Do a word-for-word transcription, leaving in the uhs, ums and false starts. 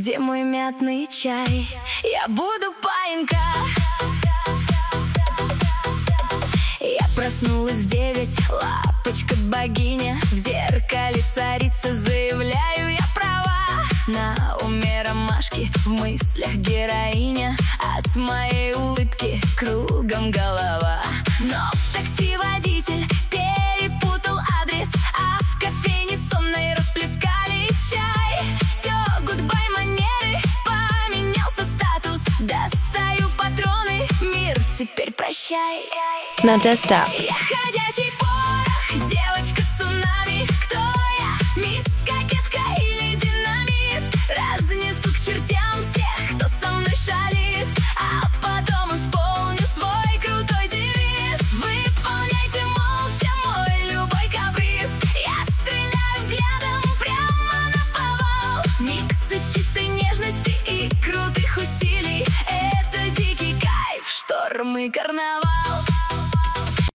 Где мой мятный чай? Я буду паинька. Я проснулась в девять, лапочка богиня. В зеркале царица, заявляю, я права. На уме ромашки, в мыслях героиня. От моей улыбки кругом голова. Но в такси водитель перепутал адрес, а в кофейне сонной расплескали чай. Все, гудбай манеры, поменялся статус. Достаю патроны, мир, теперь прощай. Надежда. Я ходячий порох, девочка цунами. Кто я? Мисс Кокетка или динамит? Разнесу к чертям всех, кто со мной шалит, а потом исполню свой крутой девиз. Выполняйте молча мой любой каприз. Я стреляю взглядом прямо на повал. Микс из чистой нежности и крутых усилий. Это дикий кайф, шторм и карнавал.